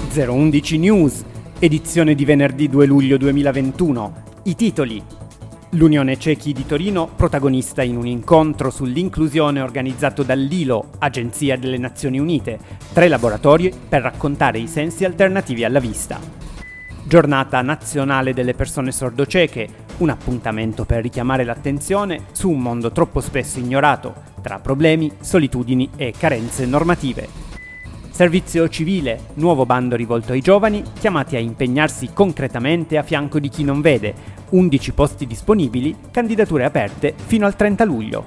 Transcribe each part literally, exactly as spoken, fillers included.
zero undici News, edizione di venerdì due luglio duemilaventuno. I titoli: l'Unione Cechi di Torino protagonista in un incontro sull'inclusione organizzato dall'I L O, Agenzia delle Nazioni Unite, tre laboratori per raccontare i sensi alternativi alla vista. Giornata nazionale delle persone sordocieche, un appuntamento per richiamare l'attenzione su un mondo troppo spesso ignorato, tra problemi, solitudini e carenze normative. Servizio civile, nuovo bando rivolto ai giovani, chiamati a impegnarsi concretamente a fianco di chi non vede, undici posti disponibili, candidature aperte fino al trenta luglio.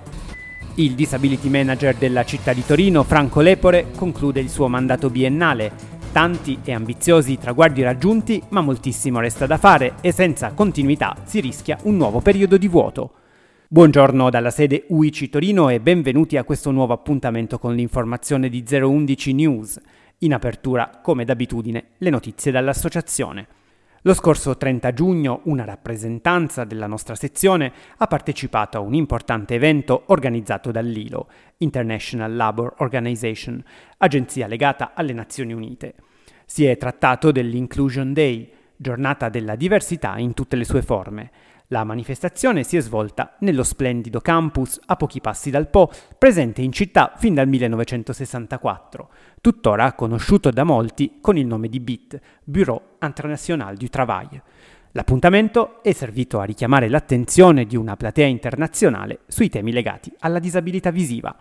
Il disability manager della città di Torino, Franco Lepore, conclude il suo mandato biennale. Tanti e ambiziosi traguardi raggiunti, ma moltissimo resta da fare e senza continuità si rischia un nuovo periodo di vuoto. Buongiorno dalla sede U I C I Torino e benvenuti a questo nuovo appuntamento con l'informazione di zero undici News. In apertura, come d'abitudine, le notizie dall'associazione. Lo scorso trenta giugno una rappresentanza della nostra sezione ha partecipato a un importante evento organizzato dall'I L O, International Labour Organization, agenzia legata alle Nazioni Unite. Si è trattato dell'Inclusion Day, giornata della diversità in tutte le sue forme. La manifestazione si è svolta nello splendido campus a pochi passi dal Po, presente in città fin dal millenovecentosessantaquattro, tuttora conosciuto da molti con il nome di B I T, Bureau International du Travail. L'appuntamento è servito a richiamare l'attenzione di una platea internazionale sui temi legati alla disabilità visiva.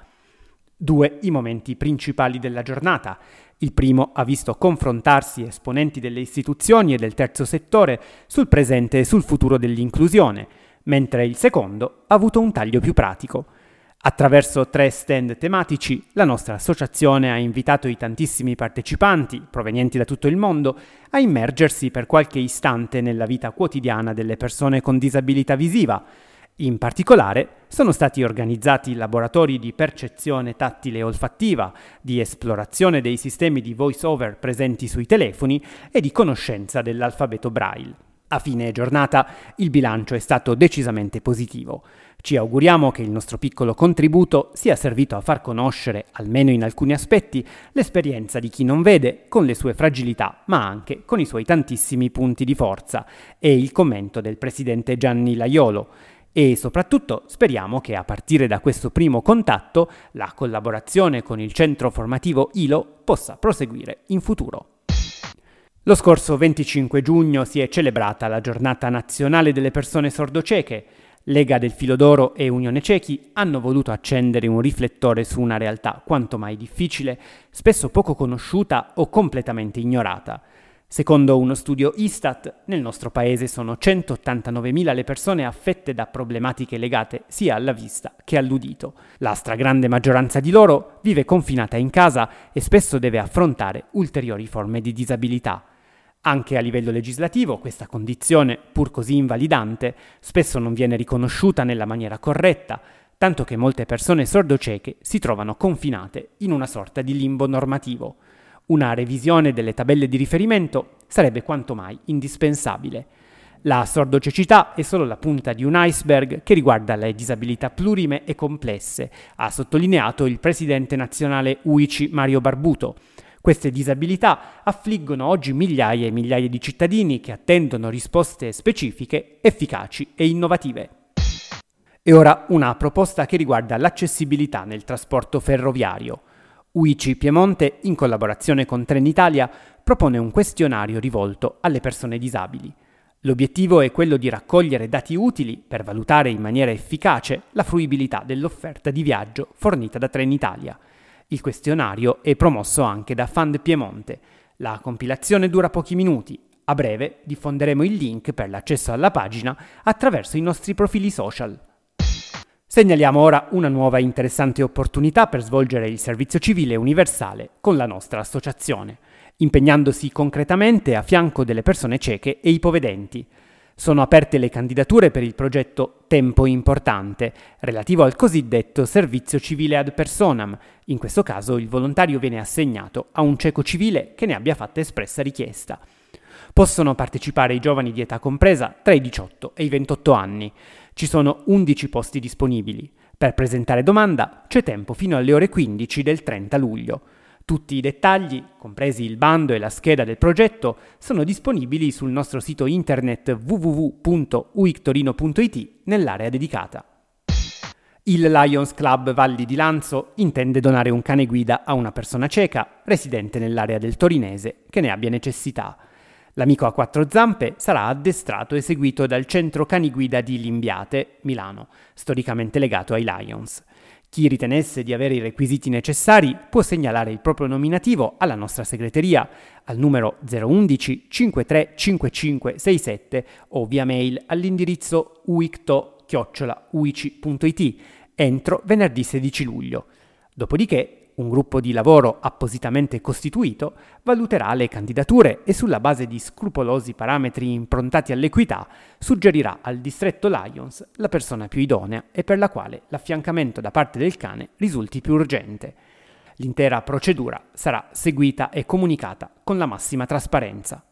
Due i momenti principali della giornata. Il primo ha visto confrontarsi esponenti delle istituzioni e del terzo settore sul presente e sul futuro dell'inclusione, mentre il secondo ha avuto un taglio più pratico. Attraverso tre stand tematici, la nostra associazione ha invitato i tantissimi partecipanti, provenienti da tutto il mondo, a immergersi per qualche istante nella vita quotidiana delle persone con disabilità visiva. In particolare, sono stati organizzati laboratori di percezione tattile e olfattiva, di esplorazione dei sistemi di voice-over presenti sui telefoni e di conoscenza dell'alfabeto Braille. A fine giornata, il bilancio è stato decisamente positivo. Ci auguriamo che il nostro piccolo contributo sia servito a far conoscere, almeno in alcuni aspetti, l'esperienza di chi non vede con le sue fragilità, ma anche con i suoi tantissimi punti di forza, e il commento del presidente Gianni Laiolo. E soprattutto speriamo che a partire da questo primo contatto la collaborazione con il centro formativo I L O possa proseguire in futuro. Lo scorso venticinque giugno si è celebrata la Giornata Nazionale delle Persone Sordocieche. Lega del Filo d'Oro e Unione Cechi hanno voluto accendere un riflettore su una realtà quanto mai difficile, spesso poco conosciuta o completamente ignorata. Secondo uno studio Istat, nel nostro paese sono centottantanovemila le persone affette da problematiche legate sia alla vista che all'udito. La stragrande maggioranza di loro vive confinata in casa e spesso deve affrontare ulteriori forme di disabilità. Anche a livello legislativo questa condizione, pur così invalidante, spesso non viene riconosciuta nella maniera corretta, tanto che molte persone sordocieche si trovano confinate in una sorta di limbo normativo. Una revisione delle tabelle di riferimento sarebbe quanto mai indispensabile. La sordocecità è solo la punta di un iceberg che riguarda le disabilità plurime e complesse, ha sottolineato il presidente nazionale U I C I Mario Barbuto. Queste disabilità affliggono oggi migliaia e migliaia di cittadini che attendono risposte specifiche, efficaci e innovative. E ora una proposta che riguarda l'accessibilità nel trasporto ferroviario. U I C I Piemonte, in collaborazione con Trenitalia, propone un questionario rivolto alle persone disabili. L'obiettivo è quello di raccogliere dati utili per valutare in maniera efficace la fruibilità dell'offerta di viaggio fornita da Trenitalia. Il questionario è promosso anche da Fund Piemonte. La compilazione dura pochi minuti. A breve diffonderemo il link per l'accesso alla pagina attraverso i nostri profili social. Segnaliamo ora una nuova e interessante opportunità per svolgere il servizio civile universale con la nostra associazione, impegnandosi concretamente a fianco delle persone cieche e ipovedenti. Sono aperte le candidature per il progetto Tempo Importante, relativo al cosiddetto servizio civile ad personam. In questo caso il volontario viene assegnato a un cieco civile che ne abbia fatta espressa richiesta. Possono partecipare i giovani di età compresa tra i diciotto e i ventotto anni. Ci sono undici posti disponibili. Per presentare domanda c'è tempo fino alle ore quindici del trenta luglio. Tutti i dettagli, compresi il bando e la scheda del progetto, sono disponibili sul nostro sito internet w w w punto u i c torino punto i t nell'area dedicata. Il Lions Club Valli di Lanzo intende donare un cane guida a una persona cieca residente nell'area del torinese che ne abbia necessità. L'amico a quattro zampe sarà addestrato e seguito dal centro cani guida di Limbiate, Milano, storicamente legato ai Lions. Chi ritenesse di avere i requisiti necessari può segnalare il proprio nominativo alla nostra segreteria al numero zero uno uno cinque tre cinque cinque sei sette o via mail all'indirizzo uicto chiocciola uici punto i t entro venerdì sedici luglio. Dopodiché un gruppo di lavoro appositamente costituito valuterà le candidature e sulla base di scrupolosi parametri improntati all'equità suggerirà al distretto Lions la persona più idonea e per la quale l'affiancamento da parte del cane risulti più urgente. L'intera procedura sarà seguita e comunicata con la massima trasparenza.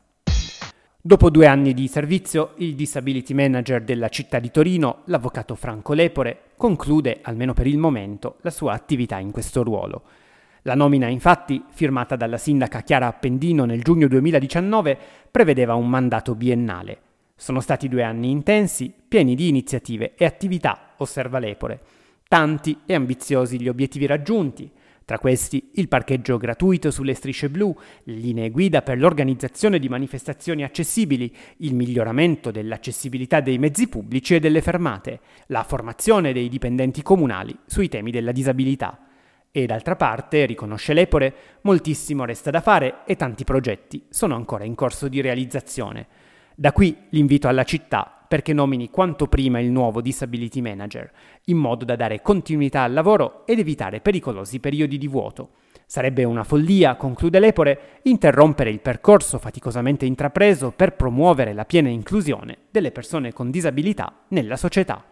Dopo due anni di servizio, il disability manager della città di Torino, l'avvocato Franco Lepore, conclude, almeno per il momento, la sua attività in questo ruolo. La nomina, infatti, firmata dalla sindaca Chiara Appendino nel giugno duemiladiciannove, prevedeva un mandato biennale. Sono stati due anni intensi, pieni di iniziative e attività, osserva Lepore. Tanti e ambiziosi gli obiettivi raggiunti. Tra questi il parcheggio gratuito sulle strisce blu, le linee guida per l'organizzazione di manifestazioni accessibili, il miglioramento dell'accessibilità dei mezzi pubblici e delle fermate, la formazione dei dipendenti comunali sui temi della disabilità. E d'altra parte, riconosce Lepore, moltissimo resta da fare e tanti progetti sono ancora in corso di realizzazione. Da qui l'invito alla città perché nomini quanto prima il nuovo disability manager, in modo da dare continuità al lavoro ed evitare pericolosi periodi di vuoto. Sarebbe una follia, conclude Lepore, interrompere il percorso faticosamente intrapreso per promuovere la piena inclusione delle persone con disabilità nella società.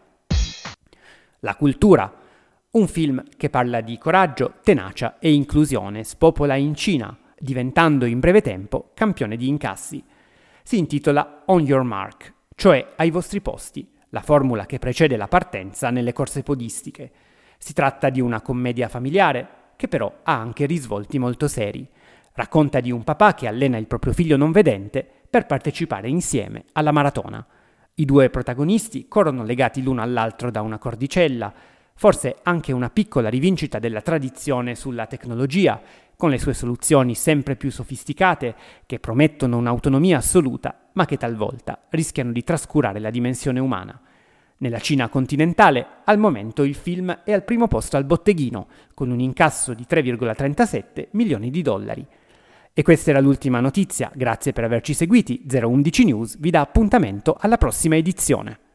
La cultura. Un film che parla di coraggio, tenacia e inclusione spopola in Cina, diventando in breve tempo campione di incassi. Si intitola On Your Mark, cioè ai vostri posti, la formula che precede la partenza nelle corse podistiche. Si tratta di una commedia familiare, che però ha anche risvolti molto seri. Racconta di un papà che allena il proprio figlio non vedente per partecipare insieme alla maratona. I due protagonisti corrono legati l'uno all'altro da una cordicella, forse anche una piccola rivincita della tradizione sulla tecnologia, con le sue soluzioni sempre più sofisticate che promettono un'autonomia assoluta, ma che talvolta rischiano di trascurare la dimensione umana. Nella Cina continentale, al momento il film è al primo posto al botteghino, con un incasso di tre virgola trentasette milioni di dollari. E questa era l'ultima notizia, grazie per averci seguiti, zero uno uno News vi dà appuntamento alla prossima edizione.